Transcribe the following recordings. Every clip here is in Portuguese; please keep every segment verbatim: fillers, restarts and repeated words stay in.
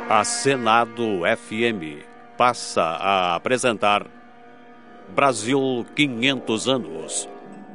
A Senado F M passa a apresentar Brasil quinhentos anos.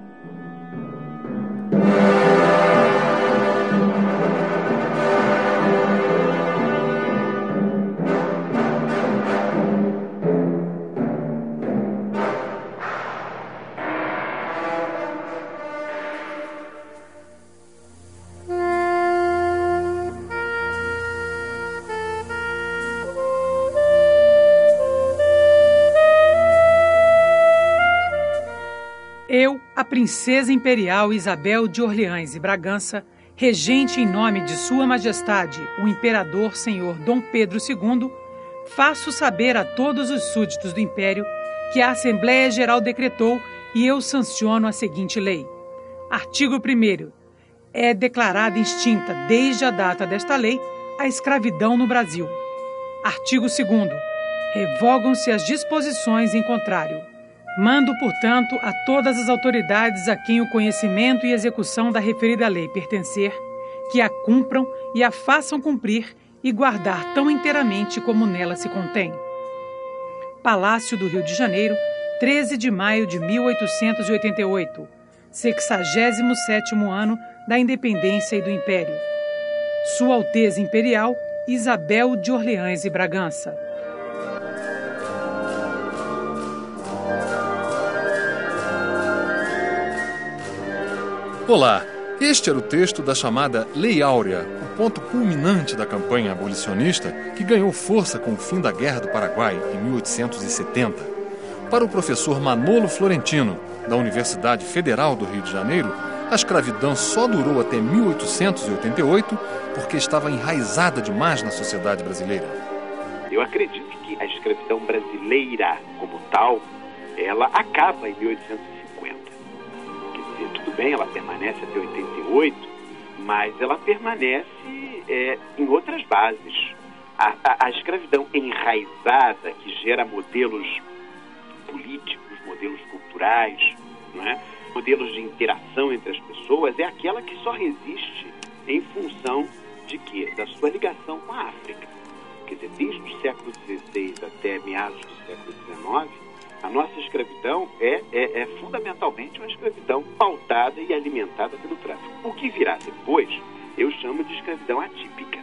Eu, a princesa imperial Isabel de Orleans e Bragança, regente em nome de Sua Majestade, o imperador senhor Dom Pedro segundo, faço saber a todos os súditos do Império que a Assembleia Geral decretou e eu sanciono a seguinte lei. Artigo primeiro. É declarada extinta desde a data desta lei a escravidão no Brasil. Artigo segundo. Revogam-se as disposições em contrário. Mando, portanto, a todas as autoridades a quem o conhecimento e execução da referida lei pertencer, que a cumpram e a façam cumprir e guardar tão inteiramente como nela se contém. Palácio do Rio de Janeiro, treze de maio de mil oitocentos e oitenta e oito, sexagésimo sétimo ano da Independência e do Império. Sua Alteza Imperial, Isabel de Orleans e Bragança. Olá, este era o texto da chamada Lei Áurea, o ponto culminante da campanha abolicionista que ganhou força com o fim da Guerra do Paraguai, em mil oitocentos e setenta. Para o professor Manolo Florentino, da Universidade Federal do Rio de Janeiro, a escravidão só durou até mil oitocentos e oitenta e oito porque estava enraizada demais na sociedade brasileira. Eu acredito que a escravidão brasileira, como tal, ela acaba em mil oitocentos e cinquenta. Tudo bem, ela permanece até oitenta e oito, mas ela permanece é, em outras bases. A, a, a escravidão enraizada, que gera modelos políticos, modelos culturais, não é? Modelos de interação entre as pessoas, é aquela que só resiste em função de quê? Da sua ligação com a África. Quer dizer, desde o século dezesseis até meados do século dezenove, a nossa escravidão é, é, é fundamentalmente uma escravidão pautada e alimentada pelo tráfico. O que virá depois, eu chamo de escravidão atípica.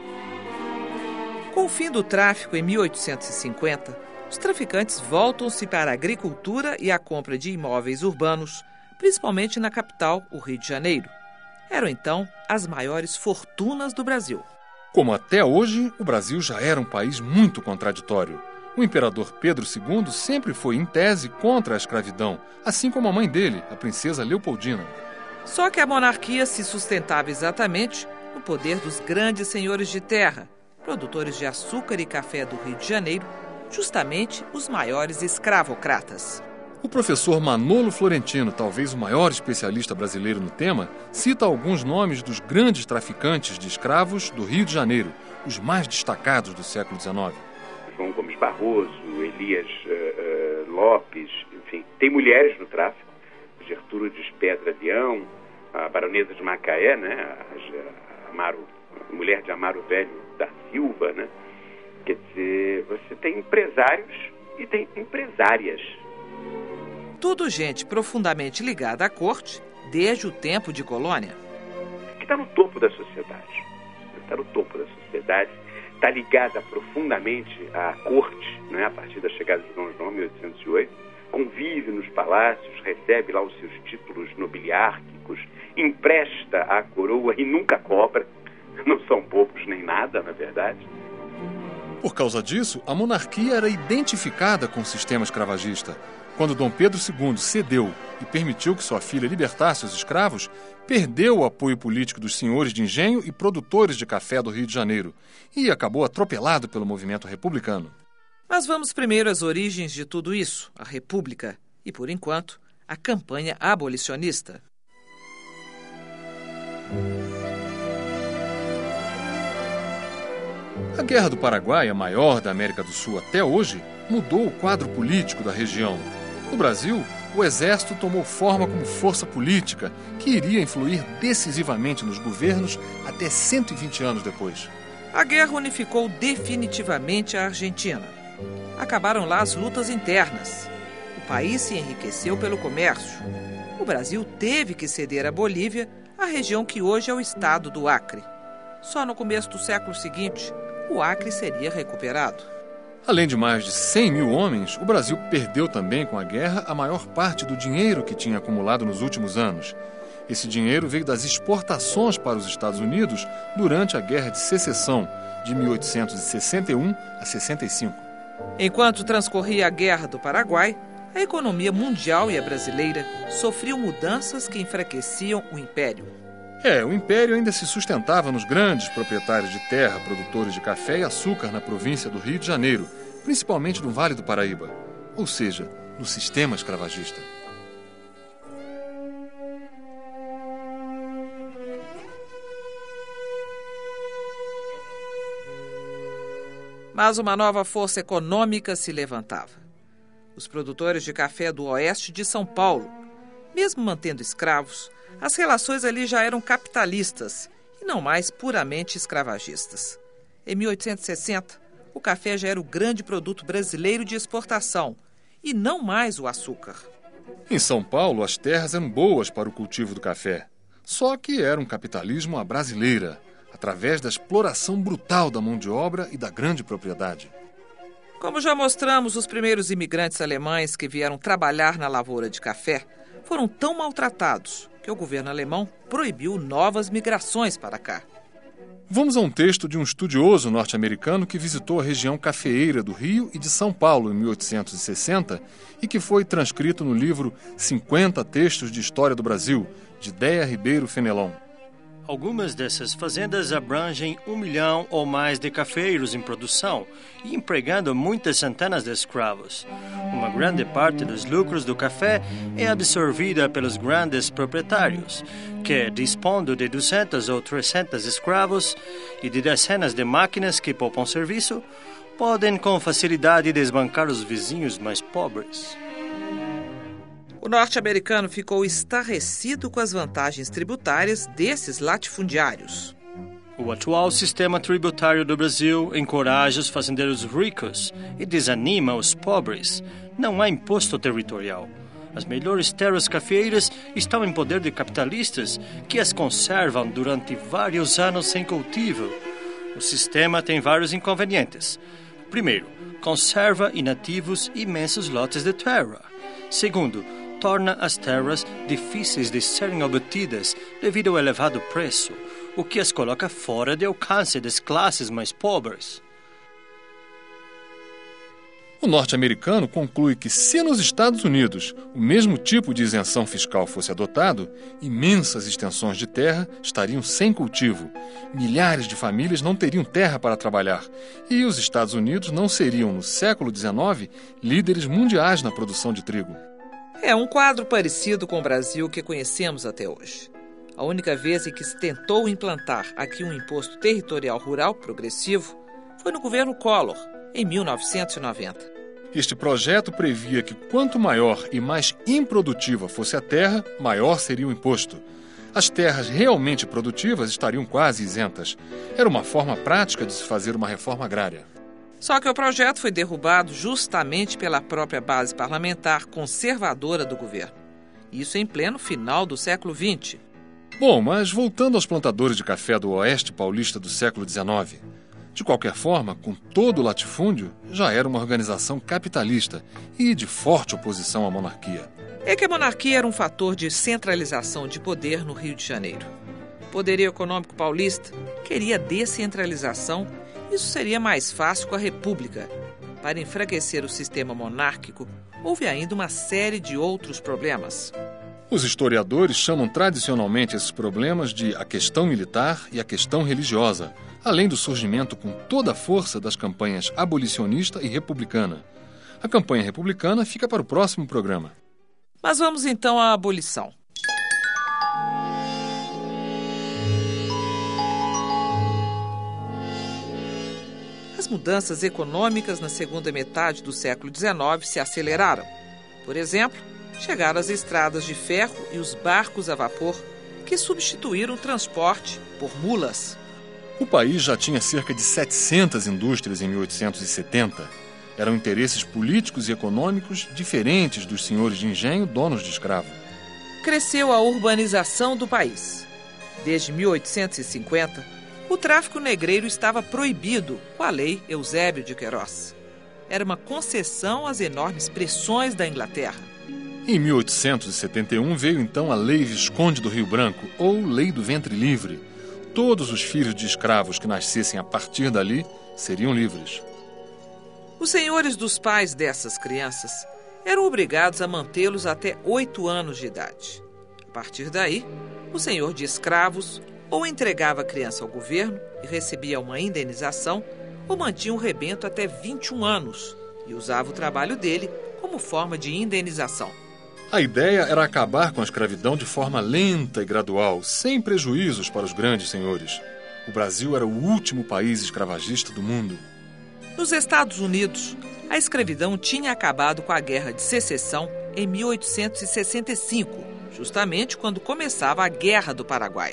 Com o fim do tráfico em mil oitocentos e cinquenta, os traficantes voltam-se para a agricultura e a compra de imóveis urbanos, principalmente na capital, o Rio de Janeiro. Eram, então, as maiores fortunas do Brasil. Como até hoje, o Brasil já era um país muito contraditório. O imperador Pedro segundo sempre foi, em tese, contra a escravidão, assim como a mãe dele, a princesa Leopoldina. Só que a monarquia se sustentava exatamente no poder dos grandes senhores de terra, produtores de açúcar e café do Rio de Janeiro, justamente os maiores escravocratas. O professor Manolo Florentino, talvez o maior especialista brasileiro no tema, cita alguns nomes dos grandes traficantes de escravos do Rio de Janeiro, os mais destacados do século dezenove. João Gomes Barroso, Elias uh, uh, Lopes, enfim. Tem mulheres no tráfico, Gertrudes Pedra Leão, a baronesa de Macaé, né? a, Amaro, a mulher de Amaro Velho da Silva, né? Quer dizer, você tem empresários e tem empresárias. Tudo gente profundamente ligada à corte desde o tempo de colônia. Que está no topo da sociedade. Está no topo da sociedade. Está ligada profundamente à corte, né, a partir da chegada de Dom João, em mil oitocentos e oito, convive nos palácios, recebe lá os seus títulos nobiliárquicos, empresta à coroa e nunca cobra, não são poucos nem nada, na verdade. Por causa disso, a monarquia era identificada com o sistema escravagista. Quando Dom Pedro segundo cedeu e permitiu que sua filha libertasse os escravos, perdeu o apoio político dos senhores de engenho e produtores de café do Rio de Janeiro e acabou atropelado pelo movimento republicano. Mas vamos primeiro às origens de tudo isso, a República e, por enquanto, a campanha abolicionista. A Guerra do Paraguai, a maior da América do Sul até hoje, mudou o quadro político da região. No Brasil, o Exército tomou forma como força política que iria influir decisivamente nos governos até cento e vinte anos depois. A guerra unificou definitivamente a Argentina. Acabaram lá as lutas internas. O país se enriqueceu pelo comércio. O Brasil teve que ceder à Bolívia a região que hoje é o estado do Acre. Só no começo do século seguinte, o Acre seria recuperado. Além de mais de cem mil homens, o Brasil perdeu também com a guerra a maior parte do dinheiro que tinha acumulado nos últimos anos. Esse dinheiro veio das exportações para os Estados Unidos durante a Guerra de Secessão, de mil oitocentos e sessenta e um a sessenta e cinco. Enquanto transcorria a Guerra do Paraguai, a economia mundial e a brasileira sofriam mudanças que enfraqueciam o Império. É, o Império ainda se sustentava nos grandes proprietários de terra, produtores de café e açúcar na província do Rio de Janeiro, principalmente no Vale do Paraíba, ou seja, no sistema escravagista. Mas uma nova força econômica se levantava. Os produtores de café do oeste de São Paulo, mesmo mantendo escravos, as relações ali já eram capitalistas e não mais puramente escravagistas. Em mil oitocentos e sessenta, o café já era o grande produto brasileiro de exportação e não mais o açúcar. Em São Paulo, as terras eram boas para o cultivo do café, só que era um capitalismo à brasileira, através da exploração brutal da mão de obra e da grande propriedade. Como já mostramos, os primeiros imigrantes alemães que vieram trabalhar na lavoura de café foram tão maltratados que o governo alemão proibiu novas migrações para cá. Vamos a um texto de um estudioso norte-americano que visitou a região cafeeira do Rio e de São Paulo em mil oitocentos e sessenta e que foi transcrito no livro cinquenta Textos de História do Brasil, de Déia Ribeiro Fenelon. Algumas dessas fazendas abrangem um milhão ou mais de cafeeiros em produção e empregando muitas centenas de escravos. Uma grande parte dos lucros do café é absorvida pelos grandes proprietários, que, dispondo de duzentos ou trezentos escravos e de dezenas de máquinas que poupam serviço, podem com facilidade desbancar os vizinhos mais pobres. O norte-americano ficou estarrecido com as vantagens tributárias desses latifundiários. O atual sistema tributário do Brasil encoraja os fazendeiros ricos e desanima os pobres. Não há imposto territorial. As melhores terras cafeeiras estão em poder de capitalistas que as conservam durante vários anos sem cultivo. O sistema tem vários inconvenientes. Primeiro, conserva inativos imensos lotes de terra. Segundo, torna as terras difíceis de serem obtidas devido ao elevado preço, o que as coloca fora de alcance das classes mais pobres. O norte-americano conclui que se nos Estados Unidos o mesmo tipo de isenção fiscal fosse adotado, imensas extensões de terra estariam sem cultivo, milhares de famílias não teriam terra para trabalhar e os Estados Unidos não seriam, no século dezenove, líderes mundiais na produção de trigo. É um quadro parecido com o Brasil que conhecemos até hoje. A única vez em que se tentou implantar aqui um imposto territorial rural progressivo foi no governo Collor, em mil novecentos e noventa. Este projeto previa que quanto maior e mais improdutiva fosse a terra, maior seria o imposto. As terras realmente produtivas estariam quase isentas. Era uma forma prática de se fazer uma reforma agrária. Só que o projeto foi derrubado justamente pela própria base parlamentar conservadora do governo. Isso em pleno final do século vinte. Bom, mas voltando aos plantadores de café do oeste paulista do século dezenove. De qualquer forma, com todo o latifúndio, já era uma organização capitalista e de forte oposição à monarquia. É que a monarquia era um fator de centralização de poder no Rio de Janeiro. O poderio econômico paulista queria descentralização. Isso seria mais fácil com a República. Para enfraquecer o sistema monárquico, houve ainda uma série de outros problemas. Os historiadores chamam tradicionalmente esses problemas de a questão militar e a questão religiosa, além do surgimento com toda a força das campanhas abolicionista e republicana. A campanha republicana fica para o próximo programa. Mas vamos então à abolição. As mudanças econômicas na segunda metade do século dezenove se aceleraram. Por exemplo, chegaram as estradas de ferro e os barcos a vapor, que substituíram o transporte por mulas. O país já tinha cerca de setecentas indústrias em mil oitocentos e setenta. Eram interesses políticos e econômicos diferentes dos senhores de engenho donos de escravo. Cresceu a urbanização do país. Desde mil oitocentos e cinquenta, o tráfico negreiro estava proibido com a Lei Eusébio de Queiroz. Era uma concessão às enormes pressões da Inglaterra. Em mil oitocentos e setenta e um veio então a Lei Visconde do Rio Branco, ou Lei do Ventre Livre. Todos os filhos de escravos que nascessem a partir dali seriam livres. Os senhores dos pais dessas crianças eram obrigados a mantê-los até oito anos de idade. A partir daí, o senhor de escravos ou entregava a criança ao governo e recebia uma indenização, ou mantinha um rebento até vinte e um anos e usava o trabalho dele como forma de indenização. A ideia era acabar com a escravidão de forma lenta e gradual, sem prejuízos para os grandes senhores. O Brasil era o último país escravagista do mundo. Nos Estados Unidos, a escravidão tinha acabado com a Guerra de Secessão em mil oitocentos e sessenta e cinco, justamente quando começava a Guerra do Paraguai.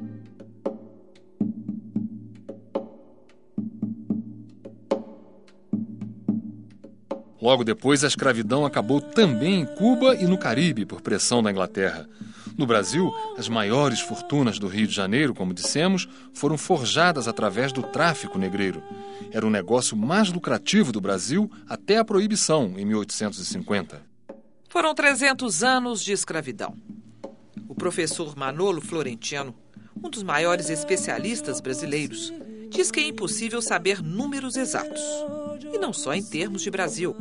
Logo depois, a escravidão acabou também em Cuba e no Caribe, por pressão da Inglaterra. No Brasil, as maiores fortunas do Rio de Janeiro, como dissemos, foram forjadas através do tráfico negreiro. Era o negócio mais lucrativo do Brasil até a proibição, em mil oitocentos e cinquenta. Foram trezentos anos de escravidão. O professor Manolo Florentino, um dos maiores especialistas brasileiros, diz que é impossível saber números exatos. E não só em termos de Brasil.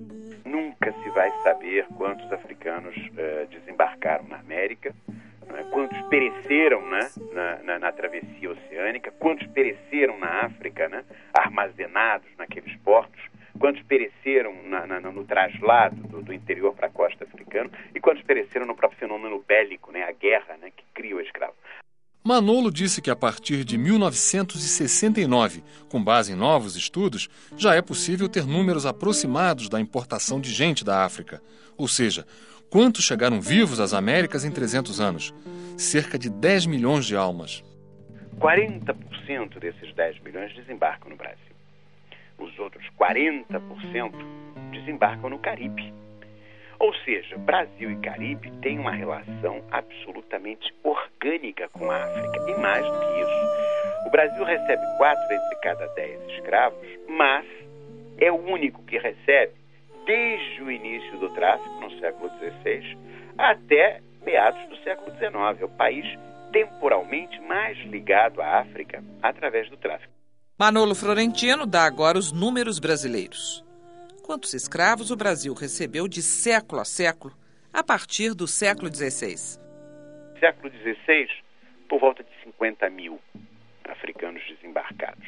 Nunca se vai saber quantos africanos uh, desembarcaram na América, né? Quantos pereceram, né? na, na, na travessia oceânica, quantos pereceram na África, né? Armazenados naqueles portos, quantos pereceram na, na, no traslado do, do interior para a costa africana e quantos pereceram no próprio fenômeno bélico, né? A guerra, né? Que cria o escravo. Manolo disse que a partir de mil novecentos e sessenta e nove, com base em novos estudos, já é possível ter números aproximados da importação de gente da África. Ou seja, quantos chegaram vivos às Américas em trezentos anos? Cerca de dez milhões de almas. quarenta por cento desses dez milhões desembarcam no Brasil. Os outros quarenta por cento desembarcam no Caribe. Ou seja, Brasil e Caribe têm uma relação absolutamente orgânica com a África. E mais do que isso, o Brasil recebe quatro entre cada dez escravos, mas é o único que recebe desde o início do tráfico, no século dezesseis, até meados do século dezenove. É o país temporalmente mais ligado à África através do tráfico. Manolo Florentino dá agora os números brasileiros. Quantos escravos o Brasil recebeu de século a século, a partir do século dezesseis? Século dezesseis, por volta de cinquenta mil africanos desembarcados.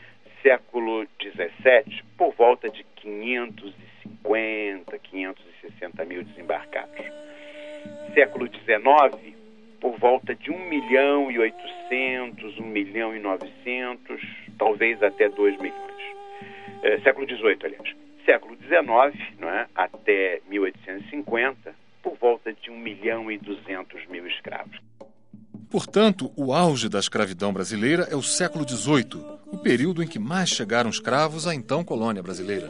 Século dezessete, por volta de quinhentos e cinquenta, quinhentos e sessenta mil desembarcados. Século dezenove, por volta de um milhão e oitocentos, um milhão e novecentos, talvez até dois milhões. É, século dezoito, aliás. Século dezenove, não é, até mil oitocentos e cinquenta, por volta de um milhão e duzentos mil escravos. Portanto, o auge da escravidão brasileira é o século dezoito, o período em que mais chegaram escravos à então colônia brasileira.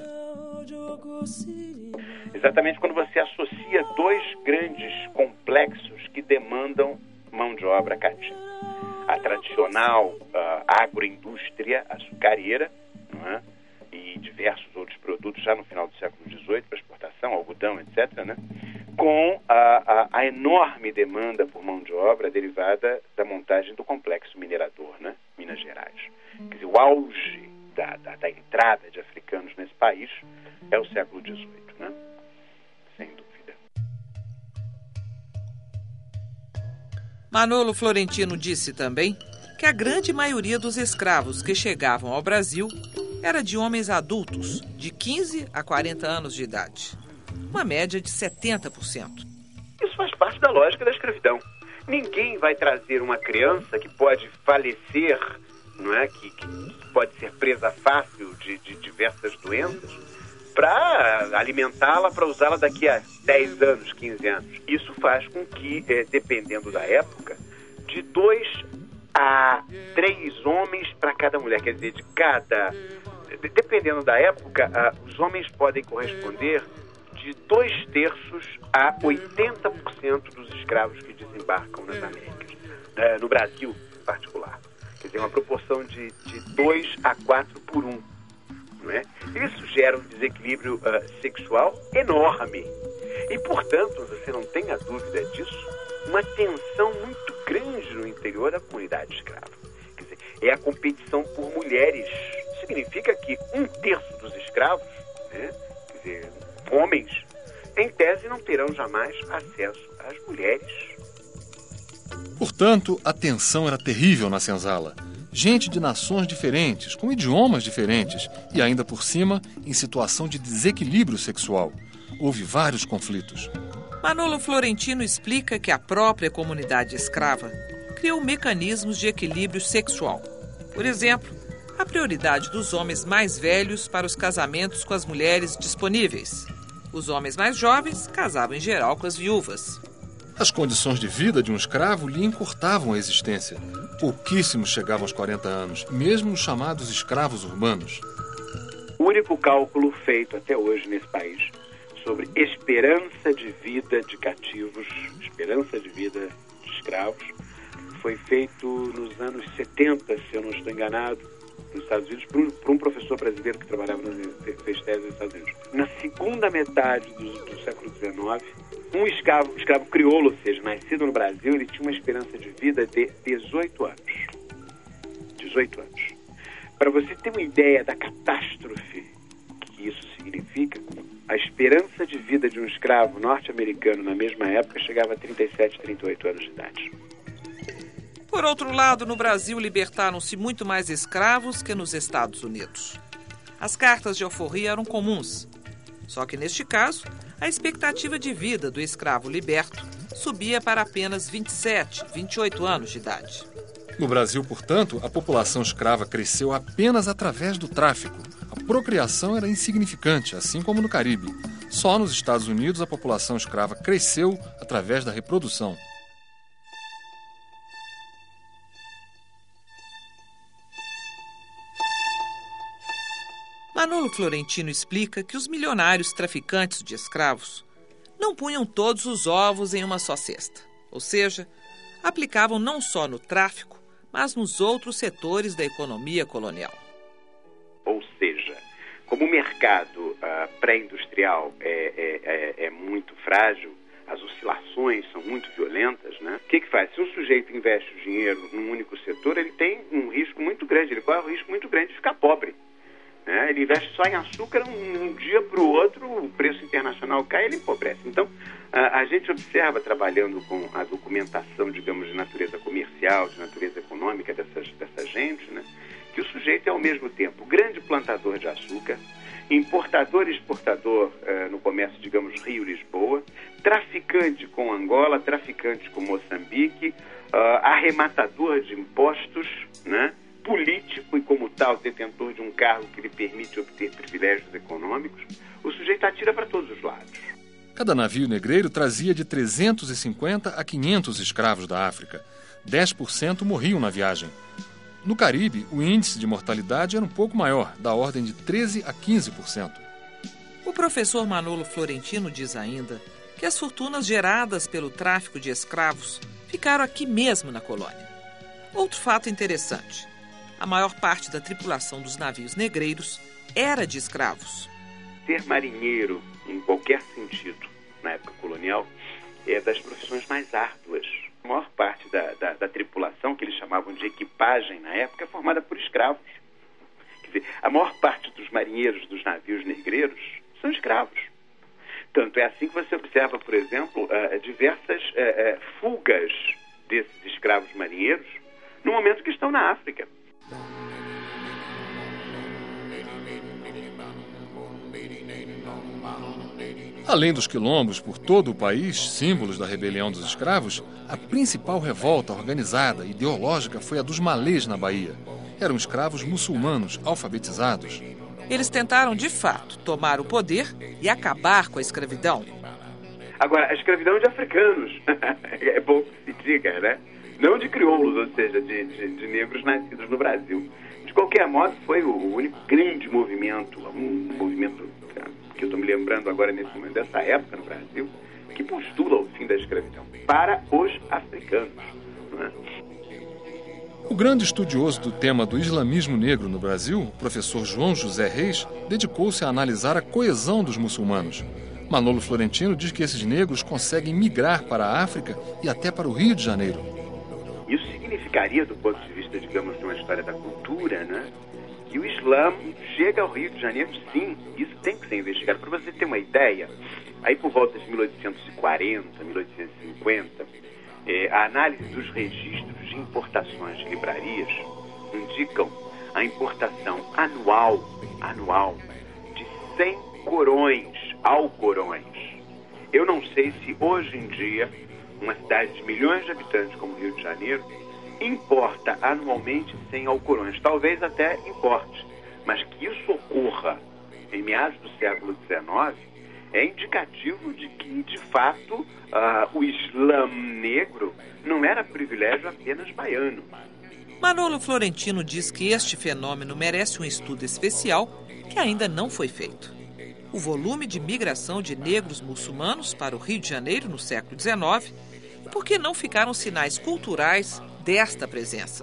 Exatamente quando você associa dois grandes complexos que demandam mão de obra cativa. A tradicional uh, agroindústria açucareira, não é? E diversos outros produtos já no final do século dezoito para exportação, algodão, etcétera, né? Com a, a, a enorme demanda por mão de obra derivada da montagem do complexo minerador, né? Minas Gerais. Quer dizer, o auge da, da, da entrada de africanos nesse país é o século dezoito, né? Sem dúvida. Manolo Florentino disse também que a grande maioria dos escravos que chegavam ao Brasil era de homens adultos, de quinze a quarenta anos de idade. Uma média de setenta por cento. Isso faz parte da lógica da escravidão. Ninguém vai trazer uma criança que pode falecer, não é? que, que pode ser presa fácil de, de diversas doenças, para alimentá-la, para usá-la daqui a dez anos, quinze anos. Isso faz com que, é, dependendo da época, de dois a três homens para cada mulher. Quer dizer, de cada... Dependendo da época, uh, os homens podem corresponder de dois terços a oitenta por cento dos escravos que desembarcam nas Américas, uh, no Brasil em particular. Quer dizer, uma proporção de, de dois a quatro por um. Não é? Isso gera um desequilíbrio uh, sexual enorme. E, portanto, você não tenha dúvida disso, uma tensão muito grande no interior da comunidade escrava. Quer dizer, é a competição por mulheres. Significa que um terço dos escravos, né, quer dizer, homens, em tese não terão jamais acesso às mulheres. Portanto, a tensão era terrível na senzala. Gente de nações diferentes, com idiomas diferentes e, ainda por cima, em situação de desequilíbrio sexual. Houve vários conflitos. Manolo Florentino explica que a própria comunidade escrava criou mecanismos de equilíbrio sexual. Por exemplo, a prioridade dos homens mais velhos para os casamentos com as mulheres disponíveis. Os homens mais jovens casavam em geral com as viúvas. As condições de vida de um escravo lhe encurtavam a existência. Pouquíssimos chegavam aos quarenta anos, mesmo os chamados escravos urbanos. O único cálculo feito até hoje nesse país sobre esperança de vida de cativos, esperança de vida de escravos, foi feito nos anos setenta, se eu não estou enganado, nos Estados Unidos, por um, por um professor brasileiro que trabalhava nos, fez tese nos Estados Unidos. Na segunda metade do, do século dezenove, um escravo, escravo crioulo, ou seja, nascido no Brasil, ele tinha uma esperança de vida de dezoito anos. dezoito anos. Para você ter uma ideia da catástrofe que isso significa, a esperança de vida de um escravo norte-americano na mesma época chegava a trinta e sete, trinta e oito anos de idade. Por outro lado, no Brasil libertaram-se muito mais escravos que nos Estados Unidos. As cartas de alforria eram comuns. Só que, neste caso, a expectativa de vida do escravo liberto subia para apenas vinte e sete, vinte e oito anos de idade. No Brasil, portanto, a população escrava cresceu apenas através do tráfico. A procriação era insignificante, assim como no Caribe. Só nos Estados Unidos a população escrava cresceu através da reprodução. Manolo Florentino explica que os milionários traficantes de escravos não punham todos os ovos em uma só cesta. Ou seja, aplicavam não só no tráfico, mas nos outros setores da economia colonial. Ou seja, como o mercado uh, pré-industrial é, é, é, é muito frágil, as oscilações são muito violentas, né? O que que faz? Se um sujeito investe o dinheiro num único setor, ele tem um risco muito grande, ele corre o risco muito grande de ficar pobre. Né? Ele investe só em açúcar, um, um dia para o outro, o preço internacional cai e ele empobrece. Então, a, a gente observa, trabalhando com a documentação, digamos, de natureza comercial, de natureza econômica dessas, dessa gente, né? Que o sujeito é, ao mesmo tempo, grande plantador de açúcar, importador e exportador uh, no comércio, digamos, Rio-Lisboa, traficante com Angola, traficante com Moçambique, uh, arrematador de impostos, né? Político e, como tal, detentor de um cargo que lhe permite obter privilégios econômicos. O sujeito atira para todos os lados. Cada navio negreiro trazia de trezentos e cinquenta a quinhentos escravos da África. dez por cento morriam na viagem. No Caribe, o índice de mortalidade era um pouco maior, da ordem de treze a quinze por cento. O professor Manolo Florentino diz ainda que as fortunas geradas pelo tráfico de escravos ficaram aqui mesmo na colônia. Outro fato interessante: a maior parte da tripulação dos navios negreiros era de escravos. Ser marinheiro, em qualquer sentido, na época colonial, é das profissões mais árduas. A maior parte da, da, da tripulação, que eles chamavam de equipagem na época, é formada por escravos. Quer dizer, a maior parte dos marinheiros dos navios negreiros são escravos. Tanto é assim que você observa, por exemplo, uh, diversas uh, uh, fugas desses escravos marinheiros no momento que estão na África. Além dos quilombos por todo o país, símbolos da rebelião dos escravos, a principal revolta organizada e ideológica foi a dos malês na Bahia. Eram escravos muçulmanos alfabetizados. Eles tentaram, de fato, tomar o poder e acabar com a escravidão. Agora, a escravidão de africanos, é bom que se diga, né? não de crioulos, ou seja, de, de, de negros nascidos no Brasil. De qualquer modo, foi o único grande movimento, um movimento que eu estou me lembrando agora nesse momento, dessa época no Brasil, que postula o fim da escravidão para os africanos. Não é? O grande estudioso do tema do islamismo negro no Brasil, o professor João José Reis, dedicou-se a analisar a coesão dos muçulmanos. Manolo Florentino diz que esses negros conseguem migrar para a África e até para o Rio de Janeiro. Isso significaria, do ponto de vista, digamos, de uma história da cultura, né, que o Islã chega ao Rio de Janeiro, sim. Isso tem que ser investigado. Para você ter uma ideia, aí por volta de mil oitocentos e quarenta, mil oitocentos e cinquenta, é, a análise dos registros de importações de livrarias indicam a importação anual, anual de cem corões, alcorões. Eu não sei se hoje em dia uma cidade de milhões de habitantes como o Rio de Janeiro importa anualmente cem alcorões. Talvez até importe, mas que isso ocorra em meados do século dezenove é indicativo de que, de fato, uh, o Islã negro não era privilégio apenas baiano. Manolo Florentino diz que este fenômeno merece um estudo especial que ainda não foi feito. O volume de migração de negros muçulmanos para o Rio de Janeiro no século dezenove e por que não ficaram sinais culturais desta presença.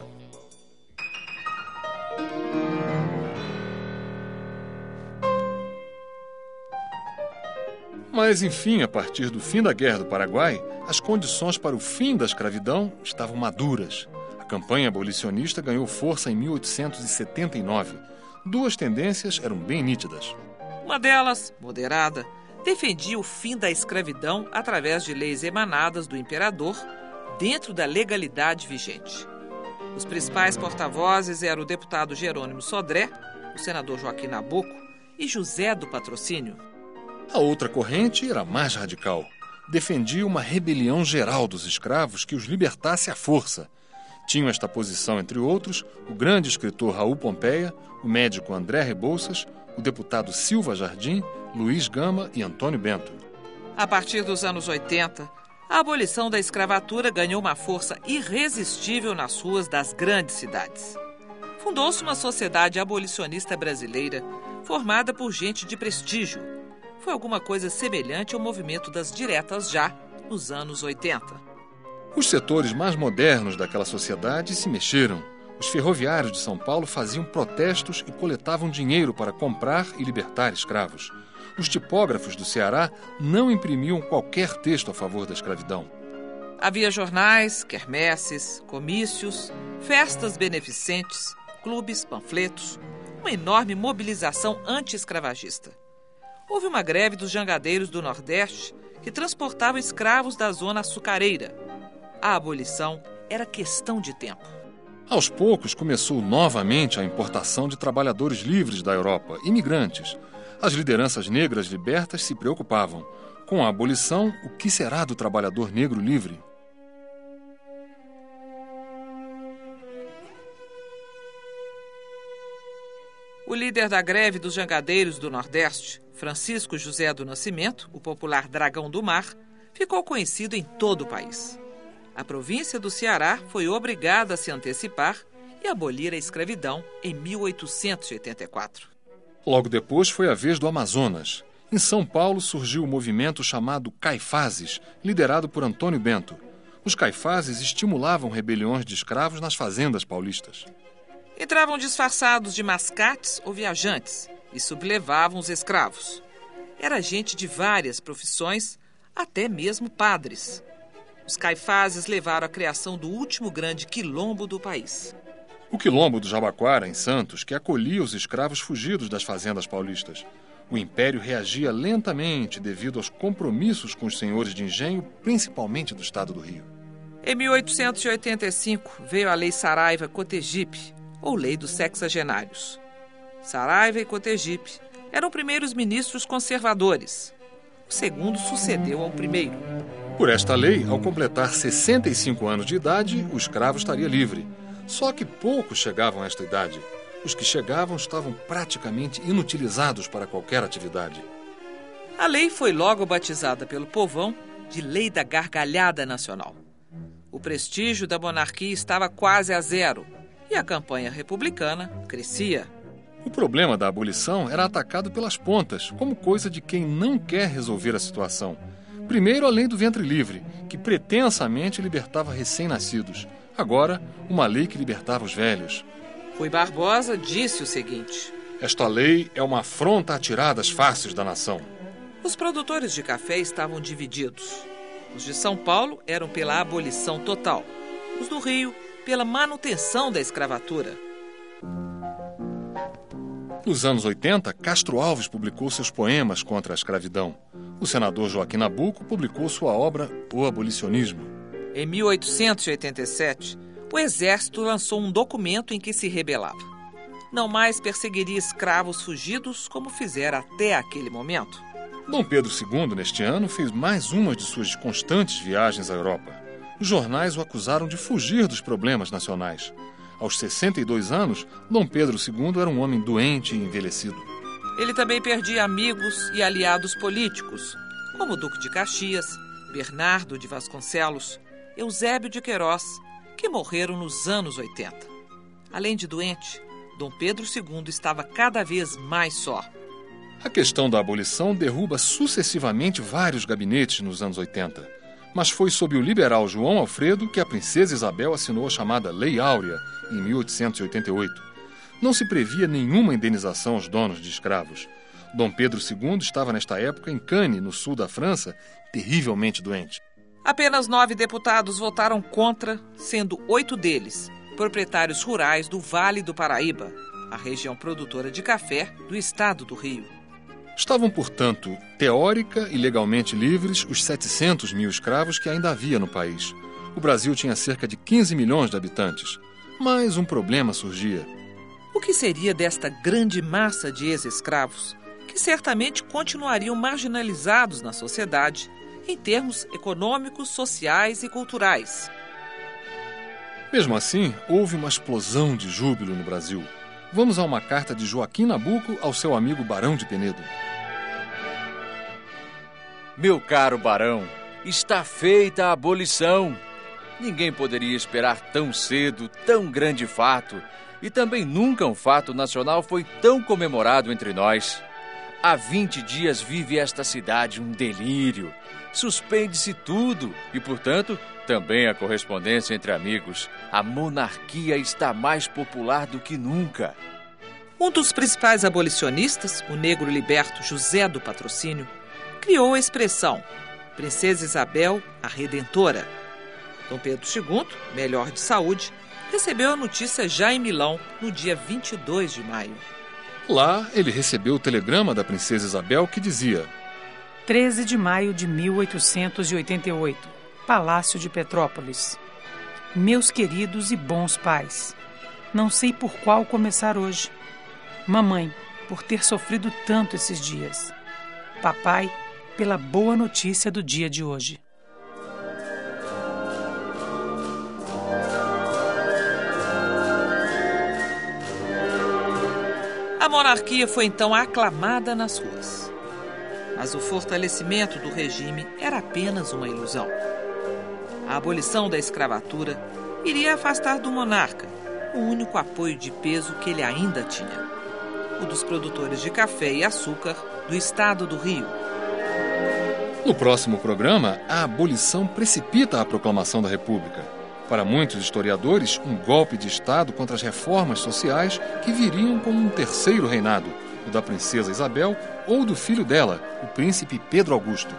Mas, enfim, a partir do fim da Guerra do Paraguai, as condições para o fim da escravidão estavam maduras. A campanha abolicionista ganhou força em mil oitocentos e setenta e nove. Duas tendências eram bem nítidas. Uma delas, moderada, defendia o fim da escravidão através de leis emanadas do imperador dentro da legalidade vigente. Os principais porta-vozes eram o deputado Jerônimo Sodré, o senador Joaquim Nabuco e José do Patrocínio. A outra corrente era mais radical. Defendia uma rebelião geral dos escravos que os libertasse à força. Tinham esta posição, entre outros, o grande escritor Raul Pompeia, o médico André Rebouças, o deputado Silva Jardim, Luiz Gama e Antônio Bento. A partir dos anos oitenta, a abolição da escravatura ganhou uma força irresistível nas ruas das grandes cidades. Fundou-se uma sociedade abolicionista brasileira, formada por gente de prestígio. Foi alguma coisa semelhante ao movimento das diretas já, nos anos oitenta. Os setores mais modernos daquela sociedade se mexeram. Os ferroviários de São Paulo faziam protestos e coletavam dinheiro para comprar e libertar escravos. Os tipógrafos do Ceará não imprimiam qualquer texto a favor da escravidão. Havia jornais, quermesses, comícios, festas beneficentes, clubes, panfletos, uma enorme mobilização anti-escravagista. Houve uma greve dos jangadeiros do Nordeste que transportavam escravos da zona açucareira. A abolição era questão de tempo. Aos poucos, começou novamente a importação de trabalhadores livres da Europa, imigrantes. As lideranças negras libertas se preocupavam. Com a abolição, o que será do trabalhador negro livre? O líder da greve dos jangadeiros do Nordeste, Francisco José do Nascimento, o popular Dragão do Mar, ficou conhecido em todo o país. A província do Ceará foi obrigada a se antecipar e abolir a escravidão em mil oitocentos e oitenta e quatro. Logo depois foi a vez do Amazonas. Em São Paulo surgiu o movimento chamado Caifazes, liderado por Antônio Bento. Os caifazes estimulavam rebeliões de escravos nas fazendas paulistas. Entravam disfarçados de mascates ou viajantes e sublevavam os escravos. Era gente de várias profissões, até mesmo padres. Os caifazes levaram à criação do último grande quilombo do país. O quilombo do Jabaquara, em Santos, que acolhia os escravos fugidos das fazendas paulistas. O Império reagia lentamente devido aos compromissos com os senhores de engenho, principalmente do estado do Rio. Em mil oitocentos e oitenta e cinco veio a Lei Saraiva-Cotegipe, ou Lei dos Sexagenários. Saraiva e Cotegipe eram primeiros ministros conservadores. O segundo sucedeu ao primeiro. Por esta lei, ao completar sessenta e cinco anos de idade, o escravo estaria livre. Só que poucos chegavam a esta idade. Os que chegavam estavam praticamente inutilizados para qualquer atividade. A lei foi logo batizada pelo povão de Lei da Gargalhada Nacional. O prestígio da monarquia estava quase a zero e a campanha republicana crescia. O problema da abolição era atacado pelas pontas, como coisa de quem não quer resolver a situação. Primeiro, a lei do ventre livre, que pretensamente libertava recém-nascidos. Agora, uma lei que libertava os velhos. Rui Barbosa disse o seguinte: esta lei é uma afronta atirada às faces da nação. Os produtores de café estavam divididos. Os de São Paulo eram pela abolição total. Os do Rio, pela manutenção da escravatura. Nos anos oitenta, Castro Alves publicou seus poemas contra a escravidão. O senador Joaquim Nabuco publicou sua obra O Abolicionismo. Em mil oitocentos e oitenta e sete, o Exército lançou um documento em que se rebelava. Não mais perseguiria escravos fugidos como fizera até aquele momento. Dom Pedro segundo, neste ano, fez mais uma de suas constantes viagens à Europa. Os jornais o acusaram de fugir dos problemas nacionais. Aos sessenta e dois anos, Dom Pedro segundo era um homem doente e envelhecido. Ele também perdia amigos e aliados políticos, como o Duque de Caxias, Bernardo de Vasconcelos, Eusébio de Queiroz, que morreram nos anos oitenta. Além de doente, Dom Pedro segundo estava cada vez mais só. A questão da abolição derruba sucessivamente vários gabinetes nos anos oitenta. Mas foi sob o liberal João Alfredo que a princesa Isabel assinou a chamada Lei Áurea, em mil oitocentos e oitenta e oito. Não se previa nenhuma indenização aos donos de escravos. Dom Pedro segundo estava nesta época em Cannes, no sul da França, terrivelmente doente. Apenas nove deputados votaram contra, sendo oito deles proprietários rurais do Vale do Paraíba, a região produtora de café do estado do Rio. Estavam, portanto, teórica e legalmente livres os setecentos mil escravos que ainda havia no país. O Brasil tinha cerca de quinze milhões de habitantes. Mas um problema surgia. O que seria desta grande massa de ex-escravos, que certamente continuariam marginalizados na sociedade, em termos econômicos, sociais e culturais? Mesmo assim, houve uma explosão de júbilo no Brasil. Vamos a uma carta de Joaquim Nabuco ao seu amigo Barão de Penedo. Meu caro Barão, está feita a abolição. Ninguém poderia esperar tão cedo, tão grande fato. E também nunca um fato nacional foi tão comemorado entre nós. Há vinte dias vive esta cidade um delírio. Suspende-se tudo e, portanto, também a correspondência entre amigos. A monarquia está mais popular do que nunca. Um dos principais abolicionistas, o negro liberto José do Patrocínio, criou a expressão Princesa Isabel, a Redentora. Dom Pedro segundo, melhor de saúde, recebeu a notícia já em Milão, no dia vinte e dois de maio. Lá, ele recebeu o telegrama da princesa Isabel que dizia: treze de maio de mil oitocentos e oitenta e oito, Palácio de Petrópolis. Meus queridos e bons pais, não sei por qual começar hoje. Mamãe, por ter sofrido tanto esses dias. Papai, pela boa notícia do dia de hoje. A monarquia foi então aclamada nas ruas. Mas o fortalecimento do regime era apenas uma ilusão. A abolição da escravatura iria afastar do monarca o único apoio de peso que ele ainda tinha, o dos produtores de café e açúcar do estado do Rio. No próximo programa, a abolição precipita a proclamação da República. Para muitos historiadores, um golpe de Estado contra as reformas sociais que viriam como um terceiro reinado, o da princesa Isabel ou do filho dela, o príncipe Pedro Augusto.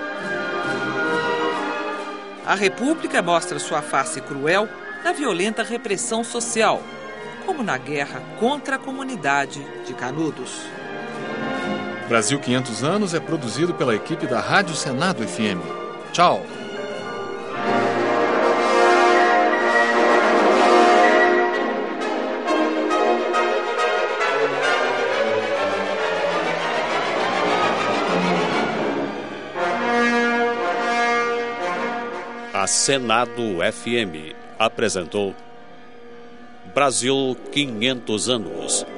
A República mostra sua face cruel na violenta repressão social, como na guerra contra a comunidade de Canudos. Brasil quinhentos anos é produzido pela equipe da Rádio Senado F M. Tchau! A Senado F M apresentou Brasil quinhentos anos.